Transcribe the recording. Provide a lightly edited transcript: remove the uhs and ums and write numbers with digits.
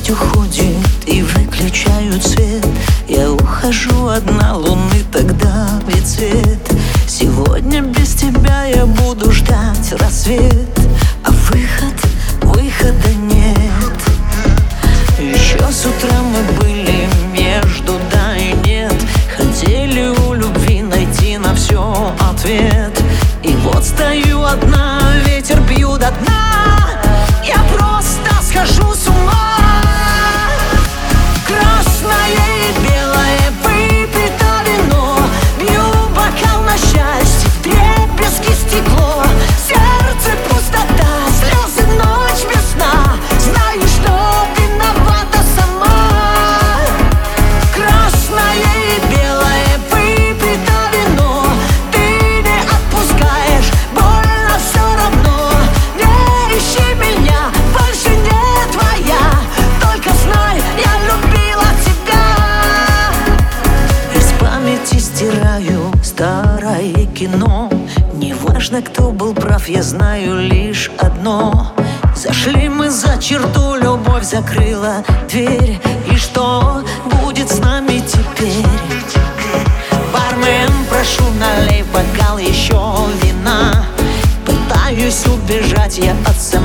Дождь уходит и выключают свет. Я ухожу одна, луны тогда ведь свет. Сегодня без тебя я буду ждать рассвет, а выхода нет. Еще с утра мы были между да и нет. Хотели у любви найти на все ответ. И вот стою одна, ветер бью до дна. Я просто схожу с ума. Красное и белое выпито вино. Бью бокал на счастье, вдребезги стекло. В сердце пустота, слезы, ночь без сна. Знаю, что виновата сама. Красное и белое выпито вино. Ты не отпускаешь, больно все равно. Не ищи меня, больше не твоя. Только знай, я любила тебя. Из памяти стираю старое кино. Неважно, кто был прав, я знаю лишь одно: зашли мы за черту, любовь закрыла дверь. И что будет с нами теперь? Бармен, прошу, налей бокал еще вина. Пытаюсь убежать я от